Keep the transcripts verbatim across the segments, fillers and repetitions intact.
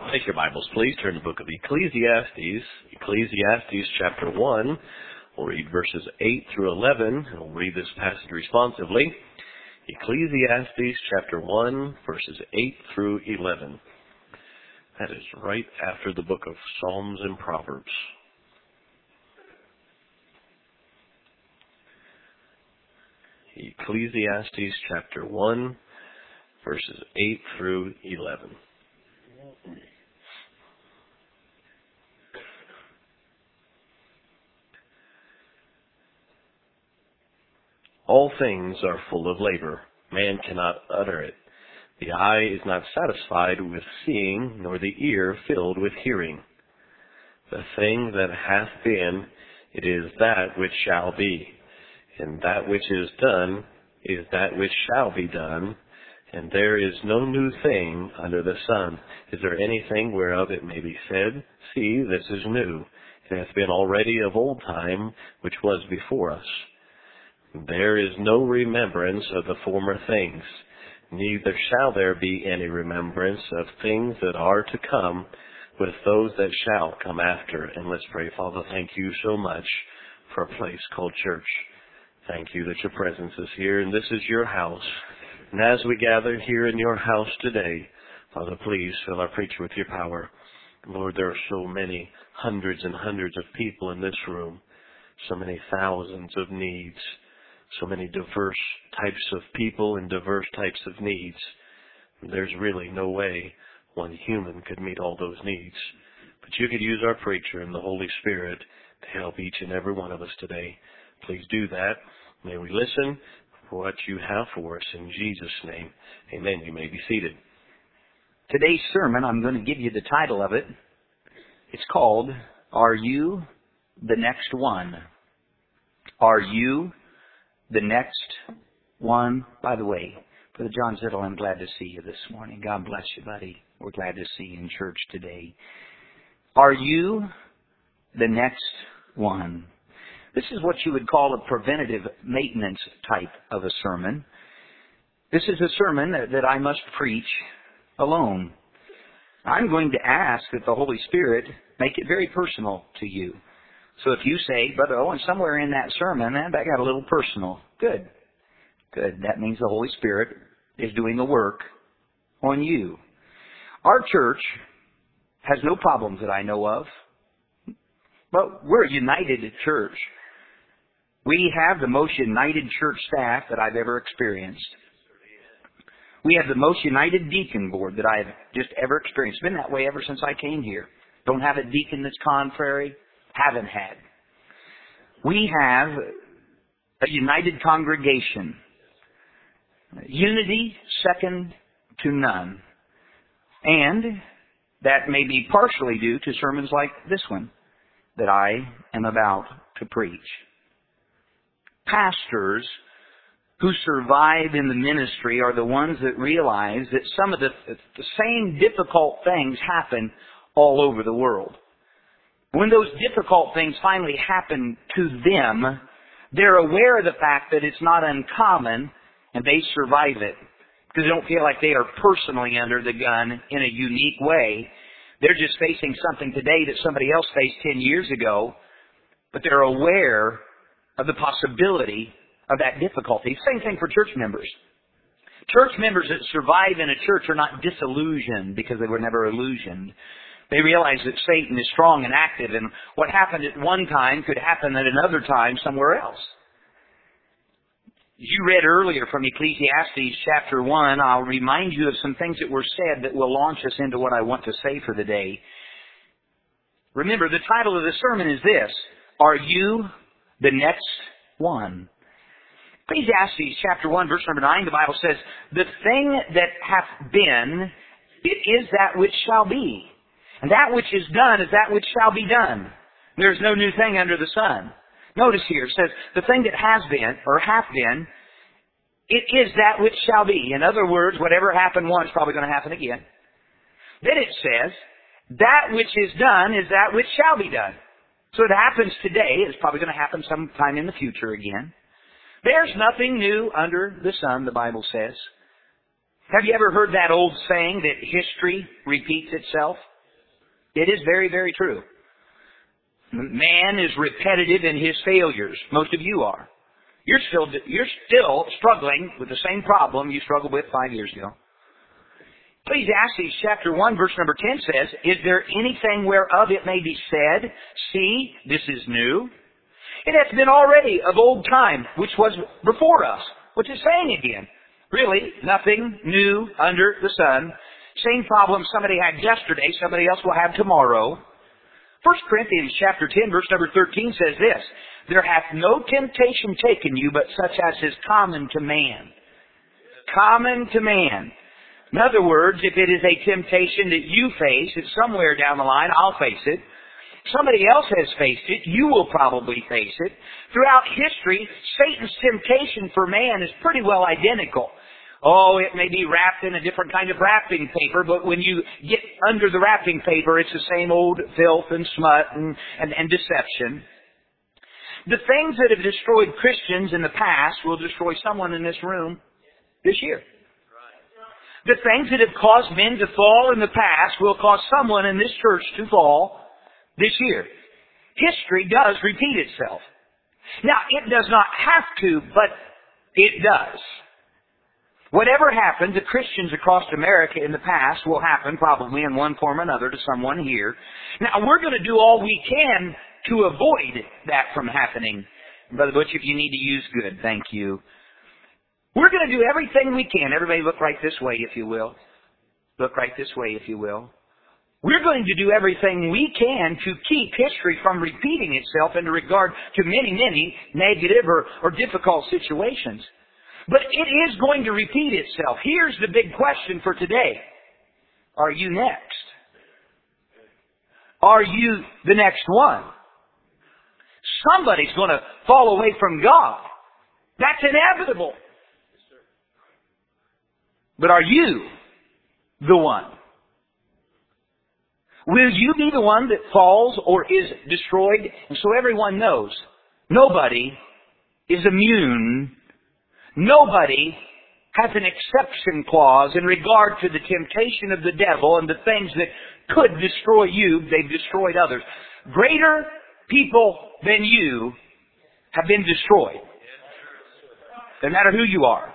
Take your Bibles, please. Turn to the book of Ecclesiastes. Ecclesiastes chapter one. We'll read verses eight through eleven, and we'll read this passage responsively. Ecclesiastes chapter one, verses eight through eleven. That is right after the book of Psalms and Proverbs. Ecclesiastes chapter one, verses eight through eleven. All things are full of labor. Man cannot utter it. The eye is not satisfied with seeing, nor the ear filled with hearing. The thing that hath been, it is that which shall be. And that which is done is that which shall be done. And there is no new thing under the sun. Is there anything whereof it may be said, see, this is new? It hath been already of old time, which was before us. There is no remembrance of the former things, neither shall there be any remembrance of things that are to come with those that shall come after. And let's pray. Father, thank you so much for a place called church. Thank you that your presence is here, and this is your house. And as we gather here in your house today, Father, please fill our preacher with your power. Lord, there are so many hundreds and hundreds of people in this room, so many thousands of needs. So many diverse types of people and diverse types of needs. There's really no way one human could meet all those needs. But you could use our preacher and the Holy Spirit to help each and every one of us today. Please do that. May we listen for what you have for us in Jesus' name. Amen. You may be seated. Today's sermon, I'm going to give you the title of it. It's called, Are You the Next One? Are you the next one? By the way, Brother John Zittel, I'm glad to see you this morning. God bless you, buddy. We're glad to see you in church today. Are you the next one? This is what you would call a preventative maintenance type of a sermon. This is a sermon that, that I must preach alone. I'm going to ask that the Holy Spirit make it very personal to you. So if you say, Brother Owen, somewhere in that sermon, that got a little personal. Good. Good. That means the Holy Spirit is doing the work on you. Our church has no problems that I know of. But we're a united church. We have the most united church staff that I've ever experienced. We have the most united deacon board that I've just ever experienced. It's been that way ever since I came here. Don't have a deacon that's contrary. Haven't had. We have a united congregation. Unity second to none. And that may be partially due to sermons like this one that I am about to preach. Pastors who survive in the ministry are the ones that realize that some of the, the same difficult things happen all over the world. When those difficult things finally happen to them, they're aware of the fact that it's not uncommon and they survive it. Because they don't feel like they are personally under the gun in a unique way. They're just facing something today that somebody else faced ten years ago, but they're aware of the possibility of that difficulty. Same thing for church members. Church members that survive in a church are not disillusioned because they were never illusioned. They realize that Satan is strong and active, and what happened at one time could happen at another time somewhere else. You read earlier from Ecclesiastes chapter one. I'll remind you of some things that were said that will launch us into what I want to say for the day. Remember, the title of the sermon is this, Are You the Next One? Ecclesiastes chapter one, verse number nine, the Bible says, The thing that hath been, it is that which shall be. And that which is done is that which shall be done. There is no new thing under the sun. Notice here, it says, the thing that has been, or hath been, it is that which shall be. In other words, whatever happened once is probably going to happen again. Then it says, that which is done is that which shall be done. So it happens today. It's probably going to happen sometime in the future again. There's nothing new under the sun, the Bible says. Have you ever heard that old saying that history repeats itself? It is very, very true. Man is repetitive in his failures. Most of you are. You're still, you're still struggling with the same problem you struggled with five years ago. Ecclesiastes chapter one, verse number ten says, "Is there anything whereof it may be said, See, this is new? It hath been already of old time, which was before us." Which is saying again, really, nothing new under the sun. Same problem somebody had yesterday, somebody else will have tomorrow. First Corinthians chapter ten, verse number thirteen says this, "There hath no temptation taken you, but such as is common to man." Common to man. In other words, if it is a temptation that you face, it's somewhere down the line, I'll face it. Somebody else has faced it, you will probably face it. Throughout history, Satan's temptation for man is pretty well identical. Oh, it may be wrapped in a different kind of wrapping paper, but when you get under the wrapping paper, it's the same old filth and smut and, and, and deception. The things that have destroyed Christians in the past will destroy someone in this room this year. The things that have caused men to fall in the past will cause someone in this church to fall this year. History does repeat itself. Now, it does not have to, but it does. Whatever happened to Christians across America in the past will happen probably in one form or another to someone here. Now, we're going to do all we can to avoid that from happening. Brother Butch, if you need to use good, thank you. We're going to do everything we can. Everybody look right this way, if you will. Look right this way, if you will. We're going to do everything we can to keep history from repeating itself in regard to many, many negative or, or difficult situations. But it is going to repeat itself. Here's the big question for today. Are you next? Are you the next one? Somebody's going to fall away from God. That's inevitable. But are you the one? Will you be the one that falls or is destroyed? And so everyone knows, nobody is immune. Nobody has an exception clause in regard to the temptation of the devil and the things that could destroy you. They've destroyed others. Greater people than you have been destroyed. No matter who you are.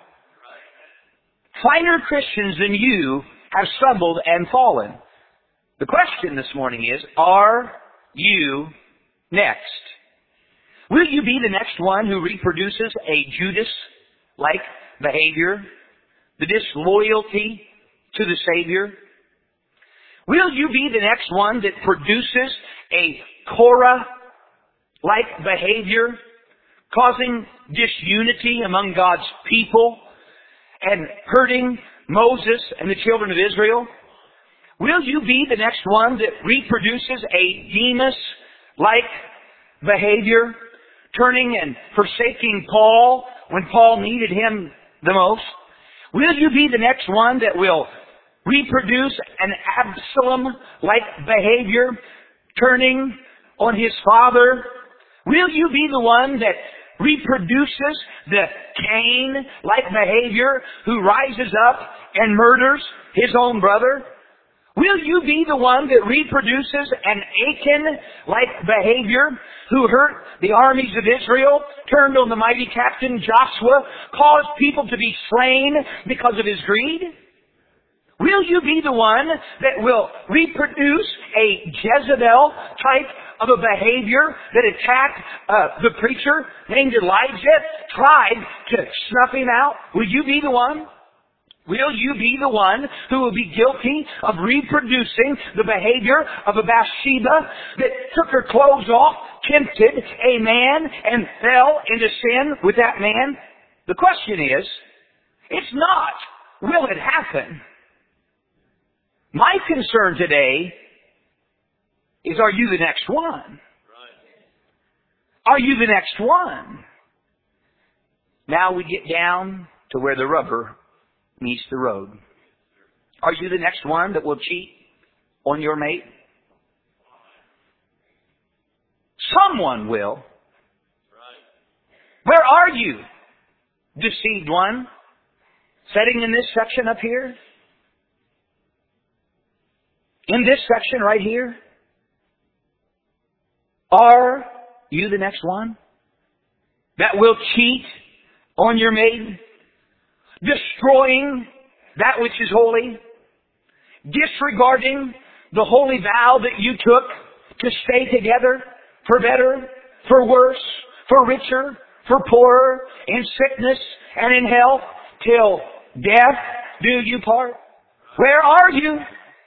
Finer Christians than you have stumbled and fallen. The question this morning is, are you next? Will you be the next one who reproduces a Judas-like behavior? The disloyalty to the Savior? Will you be the next one that produces a Korah-like behavior, causing disunity among God's people and hurting Moses and the children of Israel? Will you be the next one that reproduces a Demas-like behavior, turning and forsaking Paul when Paul needed him the most? Will you be the next one that will reproduce an Absalom-like behavior, turning on his father? Will you be the one that reproduces the Cain-like behavior who rises up and murders his own brother? Will you be the one that reproduces an Achan-like behavior who hurt the armies of Israel, turned on the mighty captain Joshua, caused people to be slain because of his greed? Will you be the one that will reproduce a Jezebel type of a behavior that attacked uh, the preacher named Elijah, tried to snuff him out? Will you be the one? Will you be the one who will be guilty of reproducing the behavior of a Bathsheba that took her clothes off, tempted a man, and fell into sin with that man? The question is, it's not, will it happen? My concern today is, are you the next one? Are you the next one? Now we get down to where the rubber meets the road. Are you the next one that will cheat on your mate? Someone will. Where are you, deceived one? Sitting in this section up here? In this section right here? Are you the next one that will cheat on your maid, destroying that which is holy, disregarding the holy vow that you took to stay together for better, for worse, for richer, for poorer, in sickness and in health, till death do you part? Where are you?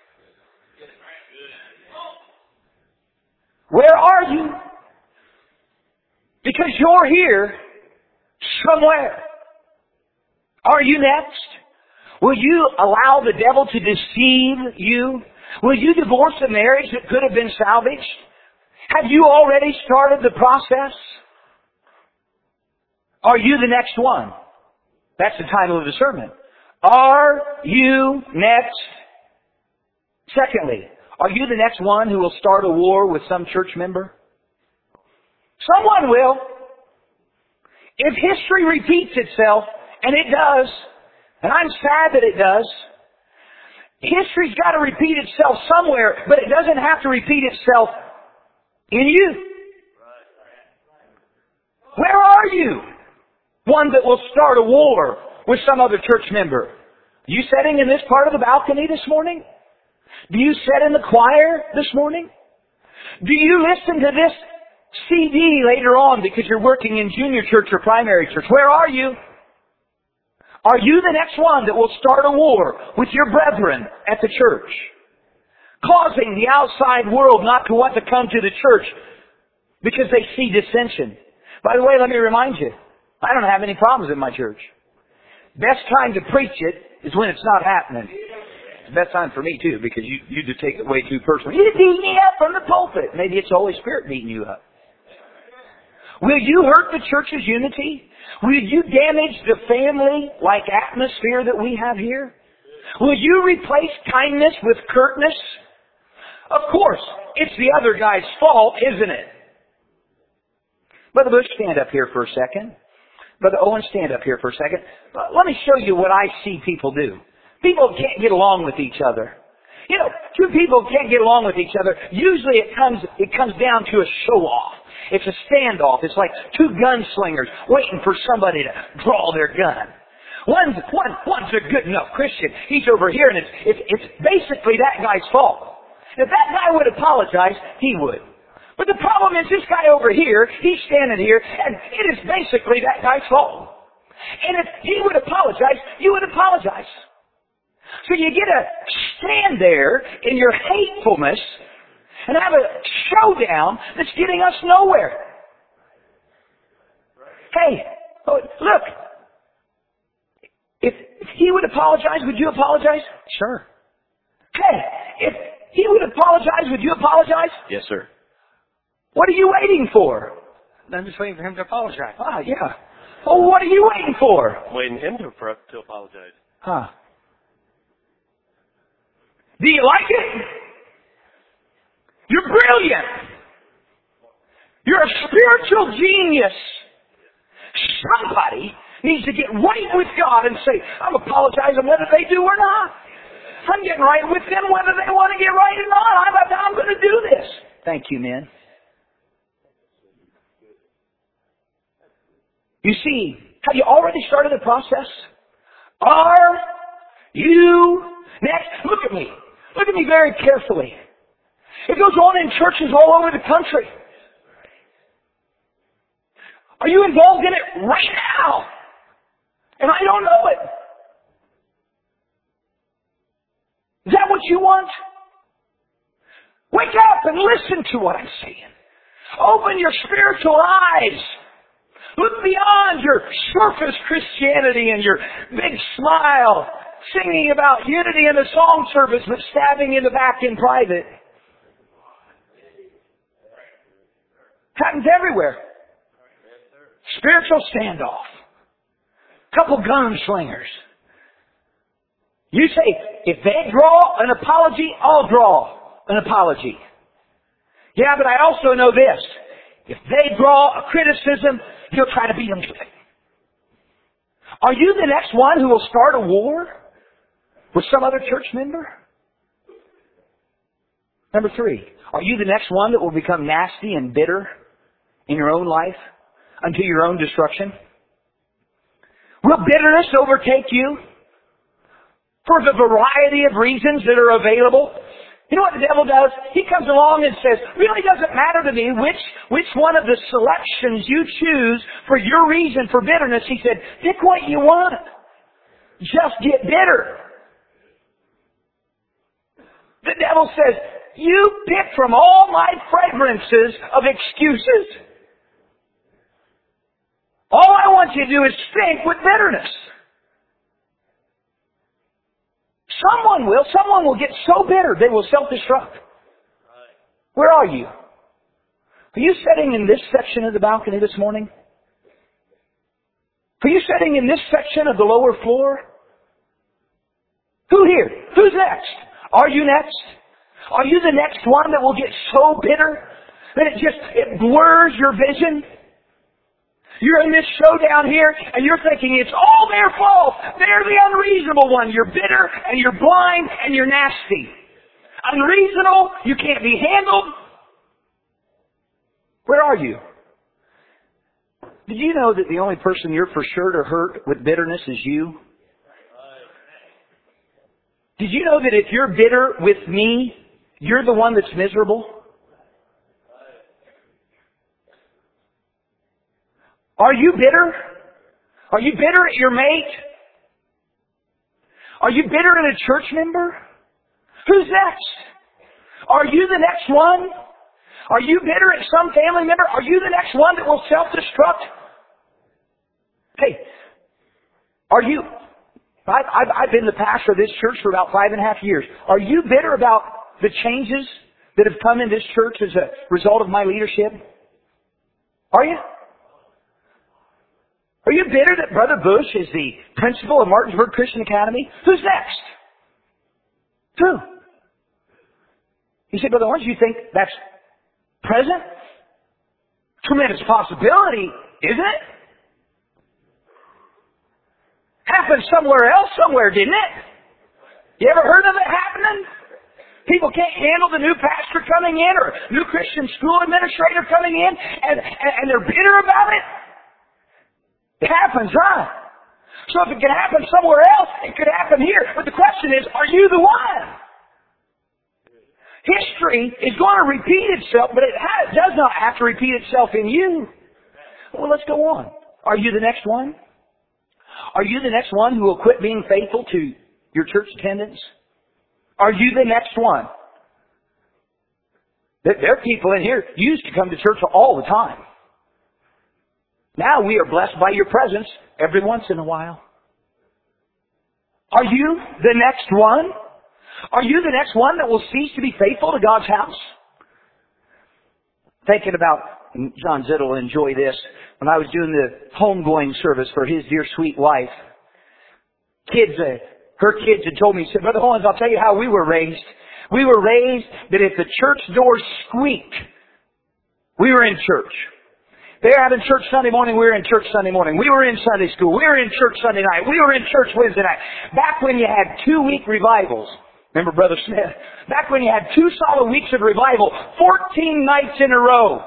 Where are you? Because you're here somewhere. Are you next? Will you allow the devil to deceive you? Will you divorce a marriage that could have been salvaged? Have you already started the process? Are you the next one? That's the title of the sermon. Are you next? Secondly, are you the next one who will start a war with some church member? Someone will. If history repeats itself, and it does, and I'm sad that it does, history's got to repeat itself somewhere, but it doesn't have to repeat itself in you. Where are you? One that will start a war with some other church member. You sitting in this part of the balcony this morning? Do you sit in the choir this morning? Do you listen to this C D later on because you're working in junior church or primary church? Where are you? Are you the next one that will start a war with your brethren at the church, causing the outside world not to want to come to the church because they see dissension? By the way, let me remind you, I don't have any problems in my church. Best time to preach it is when it's not happening. It's the best time for me too, because you you just take it way too personally. You beat me up from the pulpit. Maybe it's the Holy Spirit beating you up. Will you hurt the church's unity? Will you damage the family-like atmosphere that we have here? Will you replace kindness with curtness? Of course, it's the other guy's fault, isn't it? Brother Bush, stand up here for a second. Brother Owen, stand up here for a second. Let me show you what I see people do. People can't get along with each other. You know, two people can't get along with each other. Usually it comes, it comes down to a show-off. It's a standoff. It's like two gunslingers waiting for somebody to draw their gun. One's, one, one's a good enough Christian. He's over here and it's, it's, it's basically that guy's fault. If that guy would apologize, he would. But the problem is this guy over here, he's standing here, and it is basically that guy's fault. And if he would apologize, you would apologize. So you get to stand there in your hatefulness and have a showdown that's getting us nowhere. Hey, look. If, if he would apologize, would you apologize? Sure. Hey, if he would apologize, would you apologize? Yes, sir. What are you waiting for? I'm just waiting for him to apologize. Ah, yeah. Oh, what are you waiting for? Waiting him to, to apologize. Huh. Do you like it? You're brilliant. You're a spiritual genius. Somebody needs to get right with God and say, I'm apologizing whether they do or not. I'm getting right with them whether they want to get right or not. I'm, I'm going to do this. Thank you, men. You see, have you already started the process? Are you next? Look at me. Look at me very carefully. It goes on in churches all over the country. Are you involved in it right now? And I don't know it. Is that what you want? Wake up and listen to what I'm saying. Open your spiritual eyes. Look beyond your surface Christianity and your big smile, singing about unity in the song service, but stabbing in the back in private. Happens everywhere. Spiritual standoff. Couple gunslingers. You say, if they draw an apology, I'll draw an apology. Yeah, but I also know this. If they draw a criticism, he'll try to beat them to it. Are you the next one who will start a war with some other church member? Number three, are you the next one that will become nasty and bitter in your own life unto your own destruction? Will bitterness overtake you for the variety of reasons that are available? You know what the devil does? He comes along and says, really doesn't matter to me which, which one of the selections you choose for your reason for bitterness. He said, pick what you want. Just get bitter. The devil says, you pick from all my fragrances of excuses. All I want you to do is stink with bitterness. Someone will. Someone will get so bitter they will self-destruct. Where are you? Are you sitting in this section of the balcony this morning? Are you sitting in this section of the lower floor? Who here? Who's next? Are you next? Are you the next one that will get so bitter that it just, it blurs your vision? You're in this show down here, and you're thinking it's all their fault. They're the unreasonable one. You're bitter, and you're blind, and you're nasty. Unreasonable, you can't be handled. Where are you? Did you know that the only person you're for sure to hurt with bitterness is you? Did you know that if you're bitter with me, you're the one that's miserable? Are you bitter? Are you bitter at your mate? Are you bitter at a church member? Who's next? Are you the next one? Are you bitter at some family member? Are you the next one that will self-destruct? Hey, are you... I've, I've, I've been the pastor of this church for about five and a half years. Are you bitter about the changes that have come in this church as a result of my leadership? Are you? Are you bitter that Brother Bush is the principal of Martinsburg Christian Academy? Who's next? Who? You say, Brother Orange, you think that's present? Tremendous possibility, isn't it? Happened somewhere else somewhere, didn't it? You ever heard of it happening? People can't handle the new pastor coming in or new Christian school administrator coming in and, and, and they're bitter about it? It happens, huh? So if it can happen somewhere else, it could happen here. But the question is, are you the one? History is going to repeat itself, but it has, does not have to repeat itself in you. Well, let's go on. Are you the next one? Are you the next one who will quit being faithful to your church attendance? Are you the next one? There are people in here who used to come to church all the time. Now we are blessed by your presence every once in a while. Are you the next one? Are you the next one that will cease to be faithful to God's house? Thinking about, John Zittel will enjoy this, when I was doing the homegoing service for his dear sweet wife, kids, uh, her kids had told me, said, Brother Hollins, I'll tell you how we were raised. We were raised that if the church door squeaked, we were in church. They were having church Sunday morning, we were in church Sunday morning. We were in Sunday school. We were in church Sunday night. We were in church Wednesday night. Back when you had two-week revivals. Remember Brother Smith? Back when you had two solid weeks of revival, fourteen nights in a row.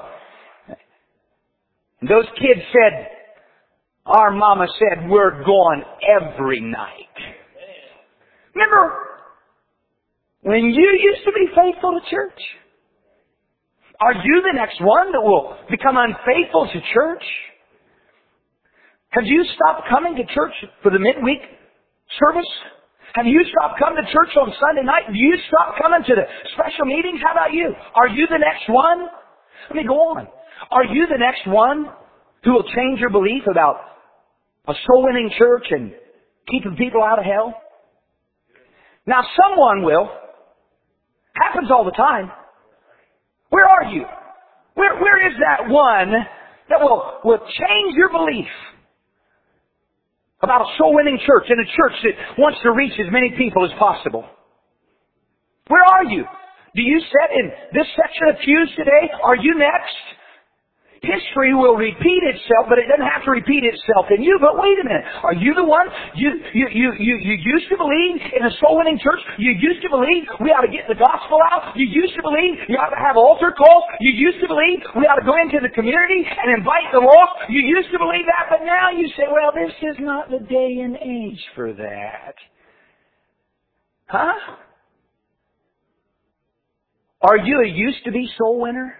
And those kids said, our mama said, we're going every night. Remember when you used to be faithful to church? Are you the next one that will become unfaithful to church? Have you stopped coming to church for the midweek service? Have you stopped coming to church on Sunday night? Do you stop coming to the special meetings? How about you? Are you the next one? Let me go on. Are you the next one who will change your belief about a soul-winning church and keeping people out of hell? Now, someone will. Happens all the time. Where are you? Where, where is that one that will, will change your belief about a soul-winning church and a church that wants to reach as many people as possible? Where are you? Do you sit in this section of pews today? Are you next? History will repeat itself, but it doesn't have to repeat itself in you. But wait a minute. Are you the one? You, you, you, you, you used to believe in a soul-winning church. You used to believe we ought to get the gospel out. You used to believe you ought to have altar calls. You used to believe we ought to go into the community and invite the lost. You used to believe that, but now you say, well, this is not the day and age for that. Huh? Are you a used-to-be soul winner?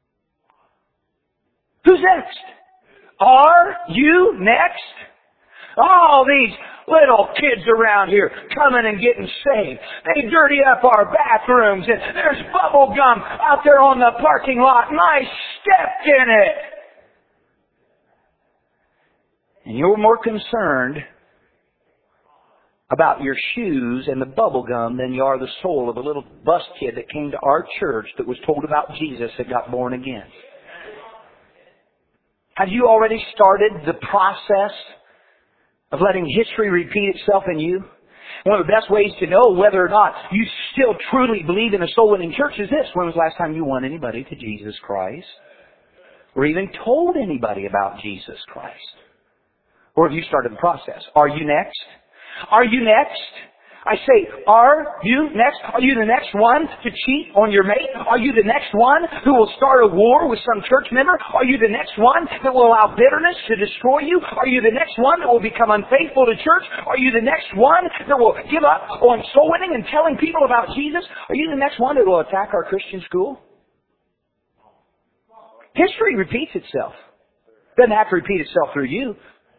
Who's next? Are you next? All these little kids around here coming and getting saved. They dirty up our bathrooms and there's bubble gum out there on the parking lot and I stepped in it. And you're more concerned about your shoes and the bubble gum than you are the soul of a little bus kid that came to our church that was told about Jesus that got born again. Have you already started the process of letting history repeat itself in you? One of the best ways to know whether or not you still truly believe in a soul-winning church is this. When was the last time you won anybody to Jesus Christ? Or even told anybody about Jesus Christ? Or have you started the process? Are you next? Are you next? I say, are you next? Are you the next one to cheat on your mate? Are you the next one who will start a war with some church member? Are you the next one that will allow bitterness to destroy you? Are you the next one that will become unfaithful to church? Are you the next one that will give up on soul winning and telling people about Jesus? Are you the next one that will attack our Christian school? History repeats itself. It doesn't have to repeat itself through you.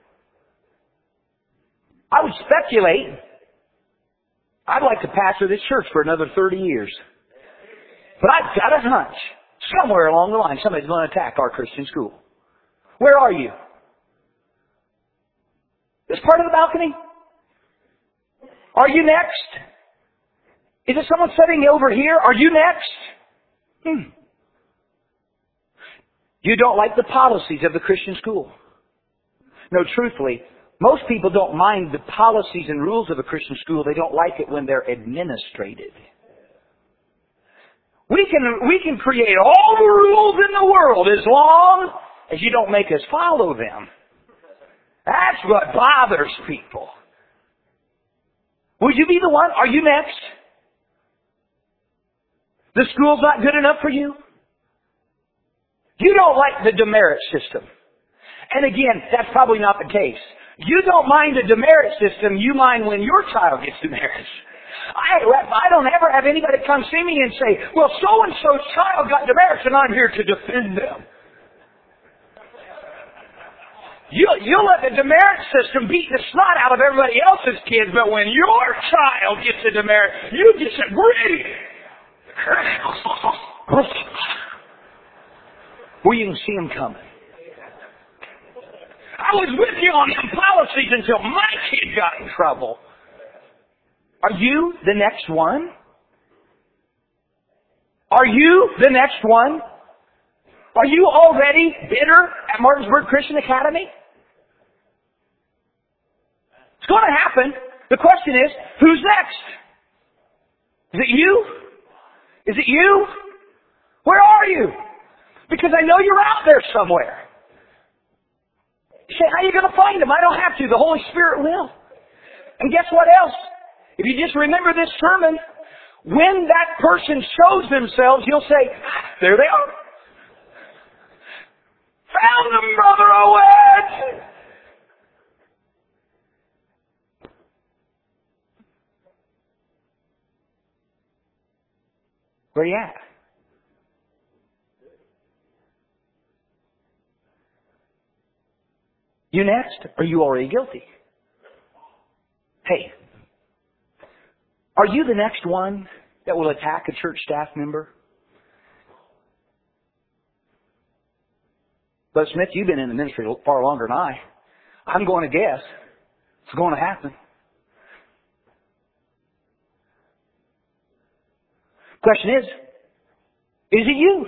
I would speculate I'd like to pastor this church for another thirty years. But I've got a hunch. Somewhere along the line, somebody's going to attack our Christian school. Where are you? This part of the balcony? Are you next? Is it someone sitting over here? Are you next? Hmm. You don't like the policies of the Christian school. No, truthfully, most people don't mind the policies and rules of a Christian school. They don't like it when they're administrated. We can, we can create all the rules in the world as long as you don't make us follow them. That's what bothers people. Would you be the one? Are you next? The school's not good enough for you? You don't like the demerit system. And again, that's probably not the case. You don't mind a demerit system, you mind when your child gets demerits. I, I don't ever have anybody come see me and say, well, so-and-so's child got demerits and I'm here to defend them. You, you'll let the demerit system beat the snot out of everybody else's kids, but when your child gets a demerit, you disagree. Well, you can see them coming. I was with you on them policies until my kid got in trouble. Are you the next one? Are you the next one? Are you already bitter at Martinsburg Christian Academy? It's going to happen. The question is, who's next? Is it you? Is it you? Where are you? Because I know you're out there somewhere. You say, how are you going to find them? I don't have to. The Holy Spirit will. And guess what else? If you just remember this sermon, when that person shows themselves, you'll say, there they are. Found them, Brother Owed. Where you at? You next? Or are you already guilty? Hey, are you the next one that will attack a church staff member? But Smith, you've been in the ministry far longer than I. I'm going to guess it's going to happen. Question is, is it you?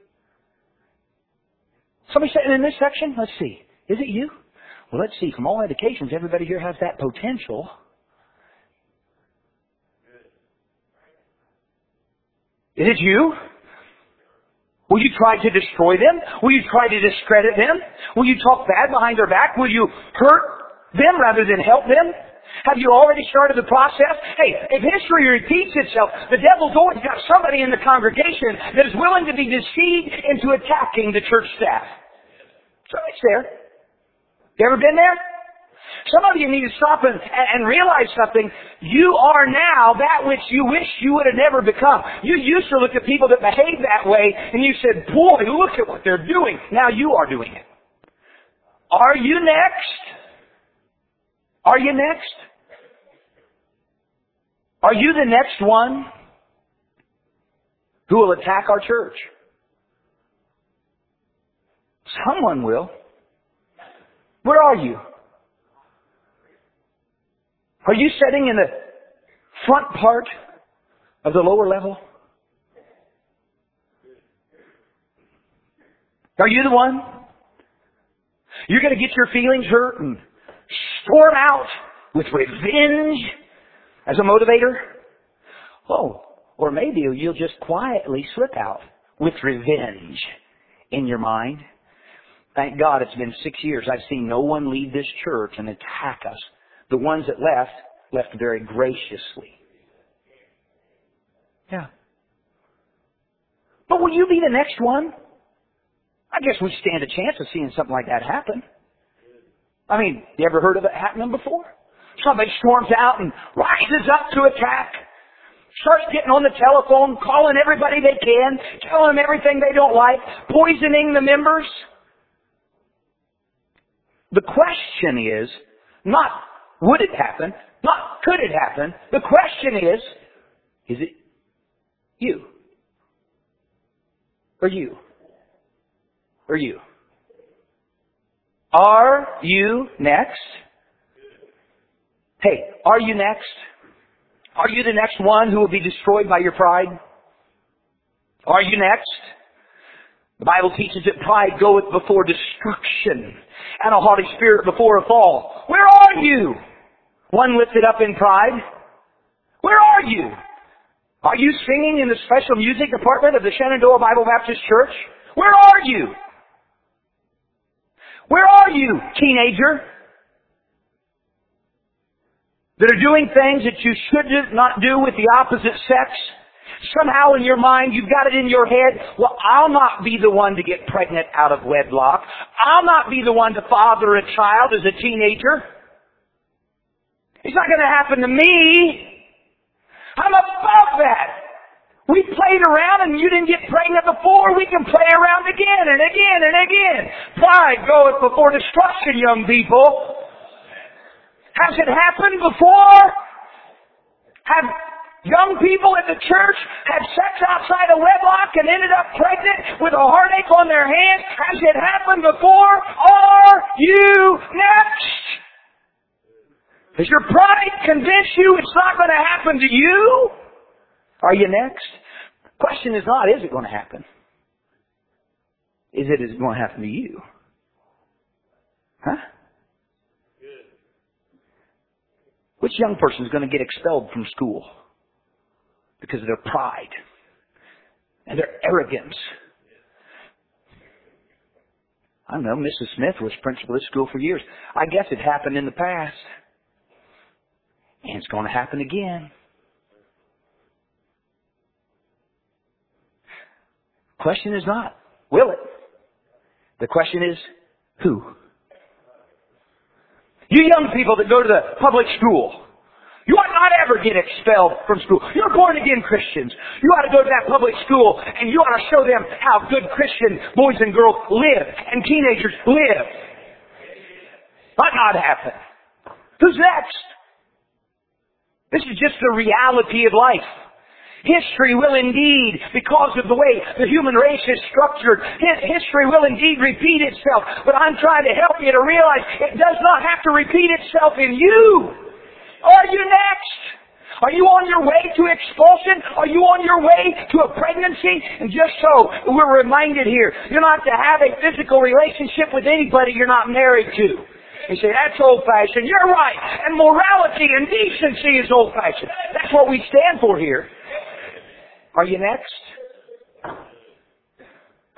Somebody sitting in this section? Let's see. Is it you? Well, let's see. From all indications, everybody here has that potential. Is it you? Will you try to destroy them? Will you try to discredit them? Will you talk bad behind their back? Will you hurt them rather than help them? Have you already started the process? Hey, if history repeats itself, the devil's always got somebody in the congregation that is willing to be deceived into attacking the church staff. So it's there. You ever been there? Some of you need to stop and, and realize something. You are now that which you wish you would have never become. You used to look at people that behave that way and you said, boy, look at what they're doing. Now you are doing it. Are you next? Are you next? Are you the next one who will attack our church? Someone will. Where are you? Are you sitting in the front part of the lower level? Are you the one? You're going to get your feelings hurt and storm out with revenge as a motivator? Oh, or maybe you'll just quietly slip out with revenge in your mind. Thank God it's been six years. I've seen no one leave this church and attack us. The ones that left, left very graciously. Yeah. But will you be the next one? I guess we stand a chance of seeing something like that happen. I mean, you ever heard of it happening before? Somebody storms out and rises up to attack. Starts getting on the telephone, calling everybody they can, telling them everything they don't like, poisoning the members. The question is not, would it happen? Not, could it happen? The question is, is it you? Or you? Or you? Are you next? Hey, are you next? Are you the next one who will be destroyed by your pride? Are you next? The Bible teaches that pride goeth before destruction, and a haughty spirit before a fall. Where are you? One lifted up in pride. Where are you? Are you singing in the special music department of the Shenandoah Bible Baptist Church? Where are you? Where are you, teenager? That are doing things that you should not do with the opposite sex? Somehow in your mind, you've got it in your head, well, I'll not be the one to get pregnant out of wedlock. I'll not be the one to father a child as a teenager. It's not going to happen to me. I'm above that. We played around and you didn't get pregnant before. We can play around again and again and again. Pride goeth before destruction, young people. Has it happened before? Have young people at the church had sex outside of wedlock and ended up pregnant with a heartache on their hands? Has it happened before? Are you next? Does your pride convince you it's not going to happen to you? Are you next? The question is not, is it going to happen? Is it, is it going to happen to you? Huh? Which young person is going to get expelled from school because of their pride and their arrogance? I don't know, Missus Smith was principal at school for years. I guess it happened in the past. And it's going to happen again. Question is not, will it? The question is, who? You young people that go to the public school, you ought not ever get expelled from school. You're born again Christians. You ought to go to that public school and you ought to show them how good Christian boys and girls live and teenagers live. Ought not happen. Who's next? This is just the reality of life. History will indeed, because of the way the human race is structured, history will indeed repeat itself. But I'm trying to help you to realize it does not have to repeat itself in you. Are you next? Are you on your way to expulsion? Are you on your way to a pregnancy? And just so we're reminded here, you're not to have a physical relationship with anybody you're not married to. You say, that's old-fashioned. You're right. And morality and decency is old-fashioned. That's what we stand for here. Are you next?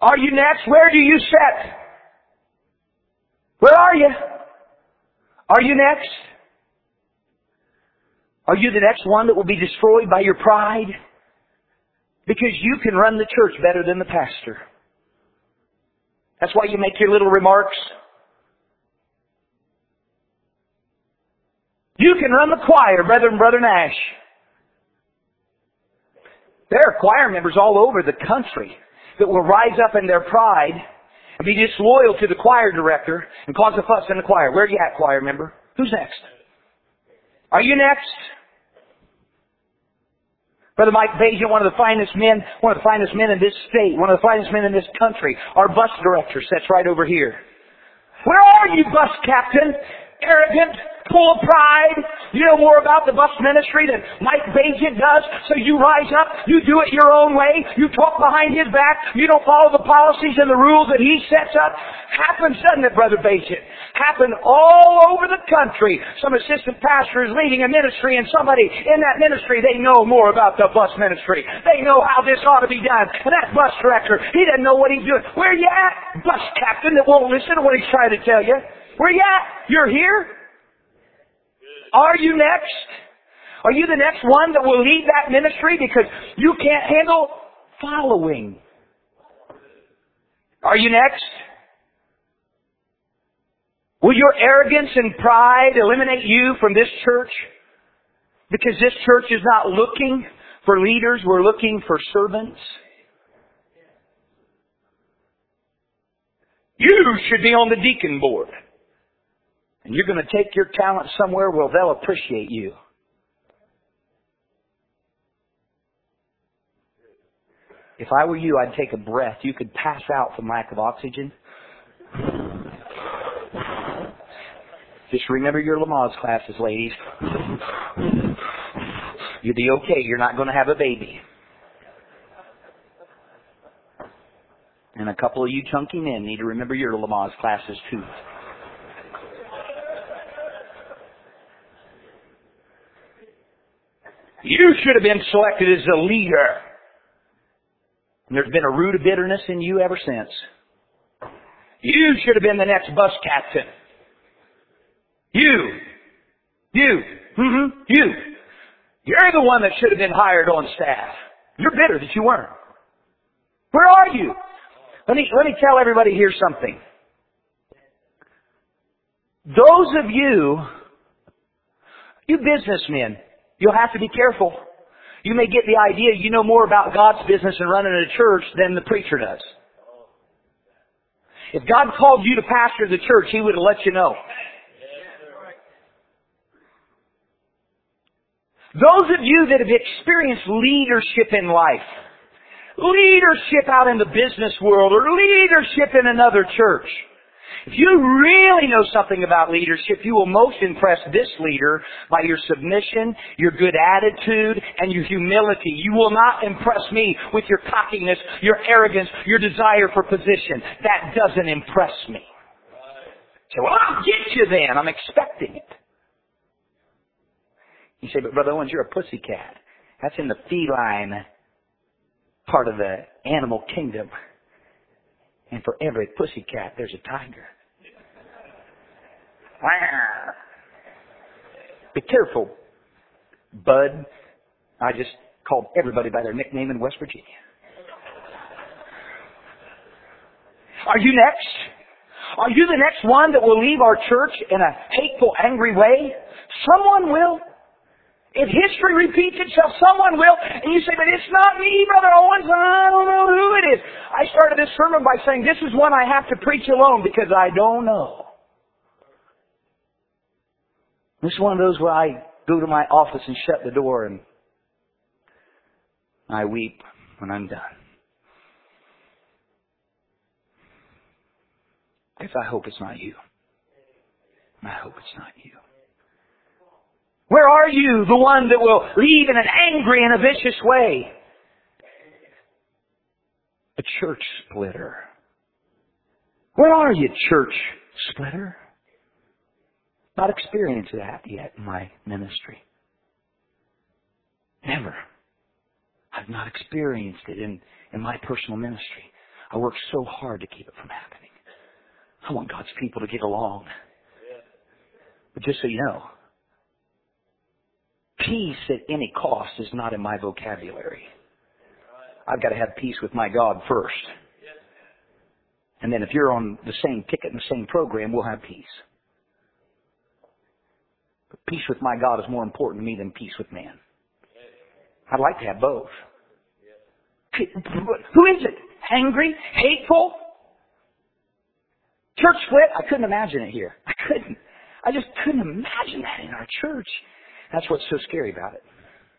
Are you next? Where do you sit? Where are you? Are you next? Are you the next one that will be destroyed by your pride? Because you can run the church better than the pastor. That's why you make your little remarks. You can run the choir better than Brother Nash. There are choir members all over the country that will rise up in their pride and be disloyal to the choir director and cause a fuss in the choir. Where are you at, choir member? Who's next? Are you next? Brother Mike Bajan, one of the finest men, one of the finest men in this state, one of the finest men in this country, our bus director sits right over here. Where are you, bus captain? Arrogant, full of pride. You know more about the bus ministry than Mike Bajan does, so you rise up, you do it your own way, you talk behind his back, you don't follow the policies and the rules that he sets up. Happens, doesn't it, Brother Bajan? Happen all over the country. Some assistant pastor is leading a ministry, and somebody in that ministry, they know more about the bus ministry. They know how this ought to be done. And that bus director, he doesn't know what he's doing. Where you at, bus captain, that won't listen to what he's trying to tell you? Where you at? You're here? Are you next? Are you the next one that will lead that ministry because you can't handle following? Are you next? Will your arrogance and pride eliminate you from this church? Because this church is not looking for leaders, we're looking for servants. You should be on the deacon board. And you're going to take your talent somewhere where they'll appreciate you. If I were you, I'd take a breath. You could pass out from lack of oxygen. Just remember your Lamaze classes, ladies. You'll be okay. You're not going to have a baby. And a couple of you chunky men need to remember your Lamaze classes too. You should have been selected as a leader. And there's been a root of bitterness in you ever since. You should have been the next bus captain. You. You. Mm-hmm. You. You're the one that should have been hired on staff. You're bitter that you weren't. Where are you? Let me, let me tell everybody here something. Those of you, you businessmen, you'll have to be careful. You may get the idea you know more about God's business and running a church than the preacher does. If God called you to pastor the church, He would have let you know. Those of you that have experienced leadership in life, leadership out in the business world, or leadership in another church, if you really know something about leadership, you will most impress this leader by your submission, your good attitude, and your humility. You will not impress me with your cockiness, your arrogance, your desire for position. That doesn't impress me. So, well, I'll get you then. I'm expecting it. You say, but Brother Owens, you're a pussycat. That's in the feline part of the animal kingdom. And for every pussycat, there's a tiger. Be careful, bud. I just called everybody by their nickname in West Virginia. Are you next? Are you the next one that will leave our church in a hateful, angry way? Someone will. If history repeats itself, someone will. And you say, but it's not me, Brother Owens. I don't know who it is. I started this sermon by saying, this is one I have to preach alone because I don't know. This is one of those where I go to my office and shut the door and I weep when I'm done. Because I hope it's not you. I hope it's not you. Where are you, the one that will leave in an angry and a vicious way? A church splitter. Where are you, church splitter? Not experienced that yet in my ministry. Never. I've not experienced it in, in my personal ministry. I work so hard to keep it from happening. I want God's people to get along. But just so you know, peace at any cost is not in my vocabulary. I've got to have peace with my God first. And then if you're on the same ticket and the same program, we'll have peace. But peace with my God is more important to me than peace with man. I'd like to have both. Who is it? Angry? Hateful? Church split? I couldn't imagine it here. I couldn't. I just couldn't imagine that in our church. That's what's so scary about it.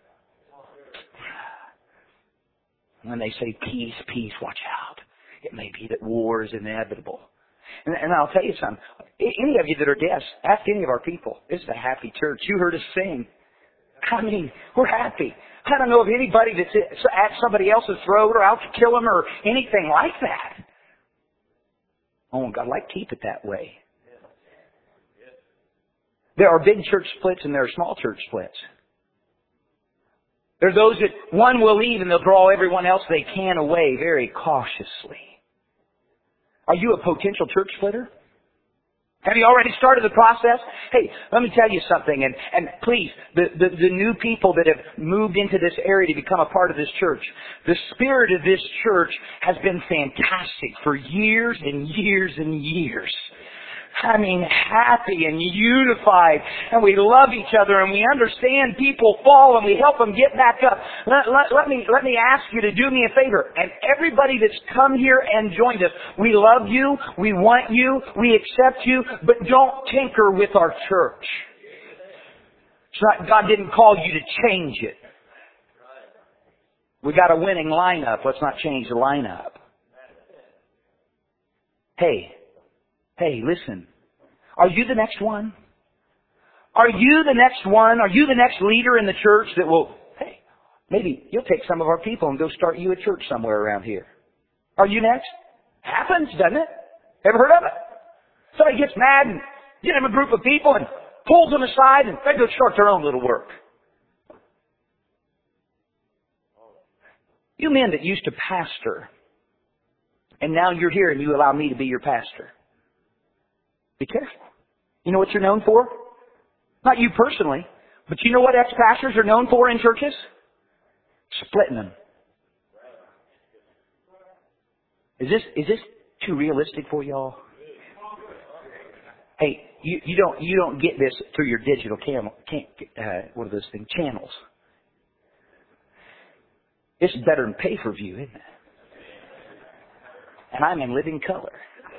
When they say peace, peace, watch out. It may be that war is inevitable. And, and I'll tell you something. Any of you that are guests, ask any of our people. This is a happy church. You heard us sing. I mean, we're happy. I don't know of anybody that's at somebody else's throat or out to kill them or anything like that. Oh, God, I'd like to keep it that way. There are big church splits and there are small church splits. There are those that one will leave and they'll draw everyone else they can away very cautiously. Are you a potential church splitter? Have you already started the process? Hey, let me tell you something, and, and please, the, the, the new people that have moved into this area to become a part of this church, the spirit of this church has been fantastic for years and years and years. I mean, happy and unified, and we love each other, and we understand people fall, and we help them get back up. Let, let, let me let me ask you to do me a favor, and everybody that's come here and joined us, we love you, we want you, we accept you, but don't tinker with our church. It's not, God didn't call you to change it. We got a winning lineup. Let's not change the lineup. Hey. Hey, listen. Are you the next one? Are you the next one? Are you the next leader in the church that will, hey, maybe you'll take some of our people and go start you a church somewhere around here. Are you next? Happens, doesn't it? Ever heard of it? Somebody gets mad and get him a group of people and pulls them aside and they go start their own little work. You men that used to pastor, and now you're here and you allow me to be your pastor. Be careful. You know what you're known for? Not you personally, but you know what ex-pastors are known for in churches? Splitting them. Is this is this too realistic for y'all? Hey, you, you don't you don't get this through your digital cam, cam uh, what are those things? Channels. This is better than pay-per-view, isn't it? And I'm in living color.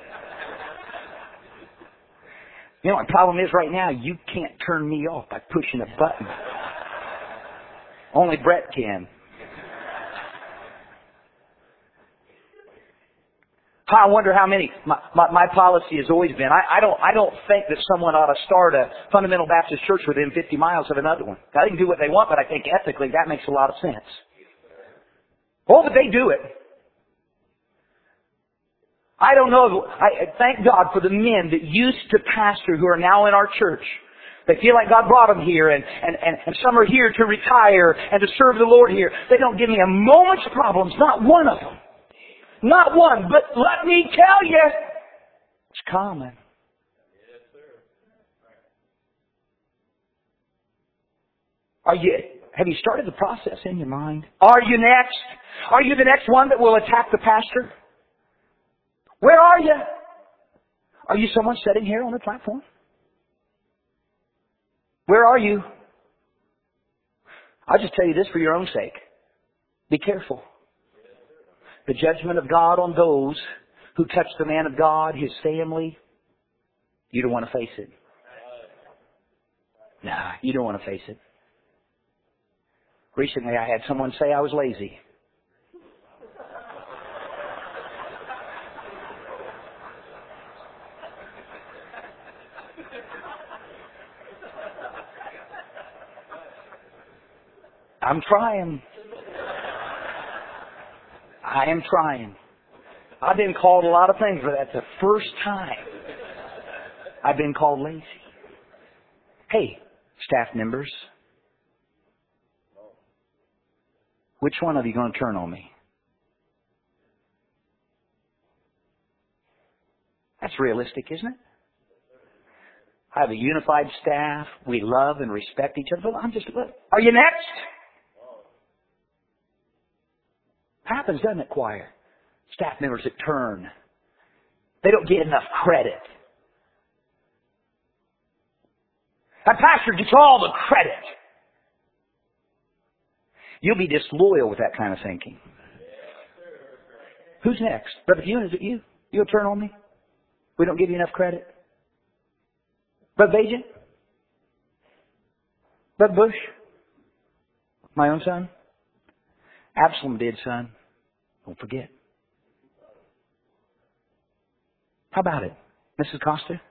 You know what the problem is right now? You can't turn me off by pushing a button. Only Brett can. I wonder how many. My, my, my policy has always been, I, I don't I don't think that someone ought to start a fundamental Baptist church within fifty miles of another one. Now, they can do what they want, but I think ethically that makes a lot of sense. Oh, but they do it. I don't know. I thank God for the men that used to pastor who are now in our church. They feel like God brought them here, and, and, and, and some are here to retire and to serve the Lord here. They don't give me a moment's problems, not one of them. Not one. But let me tell you, it's common. Are you, have you started the process in your mind? Are you next? Are you the next one that will attack the pastor? Where are you? Are you someone sitting here on the platform? Where are you? I'll just tell you this for your own sake. Be careful. The judgment of God on those who touch the man of God, his family, you don't want to face it. Nah, you don't want to face it. Recently I had someone say I was lazy. I'm trying. I am trying. I've been called a lot of things, but that's the first time I've been called lazy. Hey, staff members, which one of you going to turn on me? That's realistic, isn't it? I have a unified staff. We love and respect each other. But I'm just, are you next? Happens, doesn't it, choir? Staff members that turn. They don't get enough credit. That pastor gets all the credit. You'll be disloyal with that kind of thinking. Who's next? Brother Hugh, is it you? You'll turn on me? We don't give you enough credit? Brother Bajan? Brother Bush? My own son? Absalom did, son. Don't forget. How about it? Missus Costa?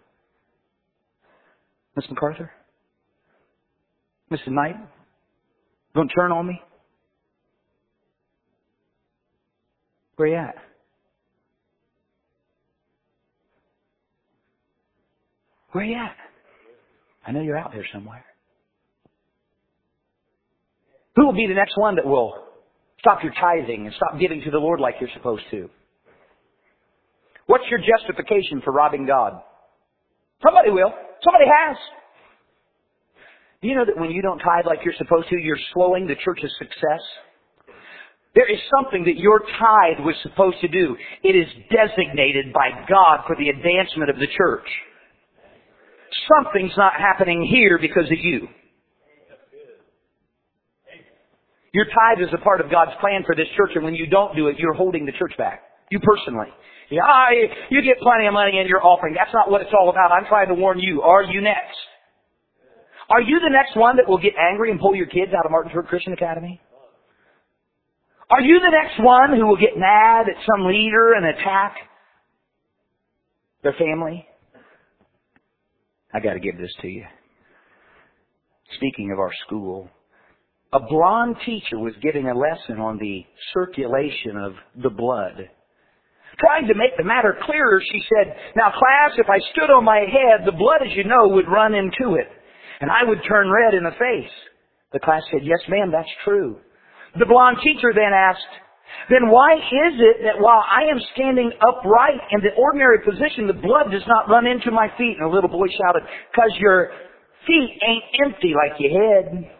Miss MacArthur? Missus Knight? Going to turn on me? Where you at? Where you at? I know you're out there somewhere. Who will be the next one that will stop your tithing and stop giving to the Lord like you're supposed to? What's your justification for robbing God? Somebody will. Somebody has. Do you know that when you don't tithe like you're supposed to, you're slowing the church's success? There is something that your tithe was supposed to do. It is designated by God for the advancement of the church. Something's not happening here because of you. Your tithe is a part of God's plan for this church, and when you don't do it, you're holding the church back. You personally. Yeah, I, you get plenty of money in your offering. That's not what it's all about. I'm trying to warn you. Are you next? Are you the next one that will get angry and pull your kids out of Martinsburg Christian Academy? Are you the next one who will get mad at some leader and attack their family? I got to give this to you. Speaking of our school, a blonde teacher was giving a lesson on the circulation of the blood. Trying to make the matter clearer, she said, "Now class, if I stood on my head, the blood, as you know, would run into it, and I would turn red in the face." The class said, "Yes, ma'am, that's true." The blonde teacher then asked, "Then why is it that while I am standing upright in the ordinary position, the blood does not run into my feet?" And the little boy shouted, "'Cause your feet ain't empty like your head."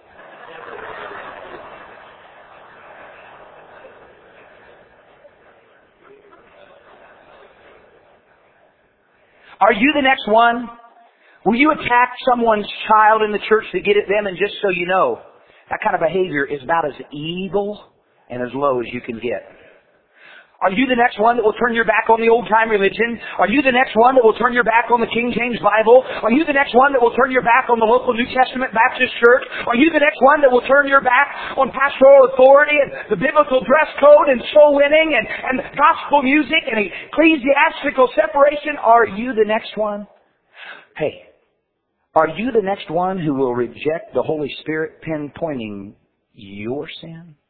Are you the next one? Will you attack someone's child in the church to get at them? And just so you know, that kind of behavior is about as evil and as low as you can get. Are you the next one that will turn your back on the old-time religion? Are you the next one that will turn your back on the King James Bible? Are you the next one that will turn your back on the local New Testament Baptist church? Are you the next one that will turn your back on pastoral authority and the biblical dress code and soul winning and, and gospel music and ecclesiastical separation? Are you the next one? Hey, are you the next one who will reject the Holy Spirit pinpointing your sin?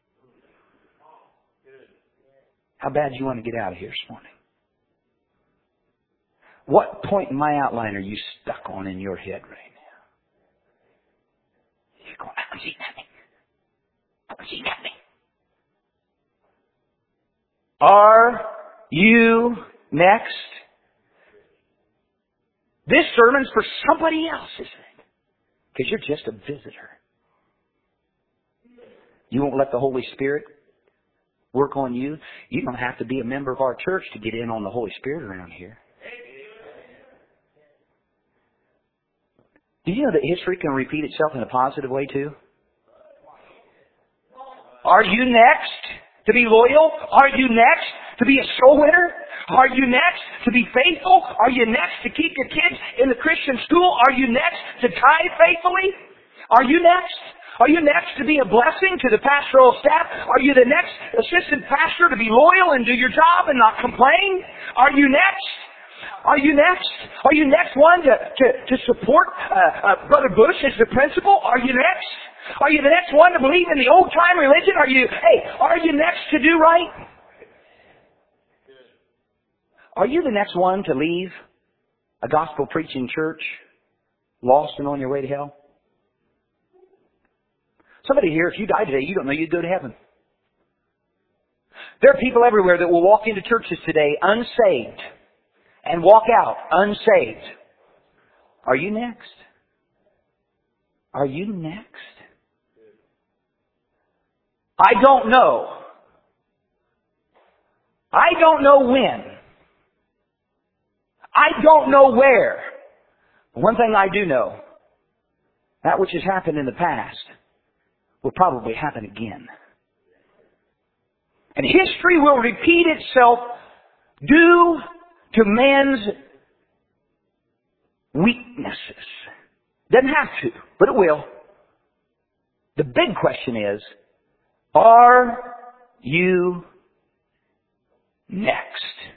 How bad do you want to get out of here this morning? What point in my outline are you stuck on in your head right now? You're going, "I don't see nothing. I don't see nothing." Are you next? This sermon's for somebody else, isn't it? Because you're just a visitor. You won't let the Holy Spirit work on you. You don't have to be a member of our church to get in on the Holy Spirit around here. Do you know that history can repeat itself in a positive way too? Are you next to be loyal? Are you next to be a soul winner? Are you next to be faithful? Are you next to keep your kids in the Christian school? Are you next to tithe faithfully? Are you next? Are you next to be a blessing to the pastoral staff? Are you the next assistant pastor to be loyal and do your job and not complain? Are you next? Are you next? Are you next one to, to, to support uh, uh, Brother Bush as the principal? Are you next? Are you the next one to believe in the old-time religion? Are you, hey, are you next to do right? Are you the next one to leave a gospel-preaching church lost and on your way to hell? Somebody here, if you die today, you don't know you'd go to heaven. There are people everywhere that will walk into churches today unsaved and walk out unsaved. Are you next? Are you next? I don't know. I don't know when. I don't know where. But one thing I do know, that which has happened in the past will probably happen again. And history will repeat itself due to man's weaknesses. Doesn't have to, but it will. The big question is, are you next?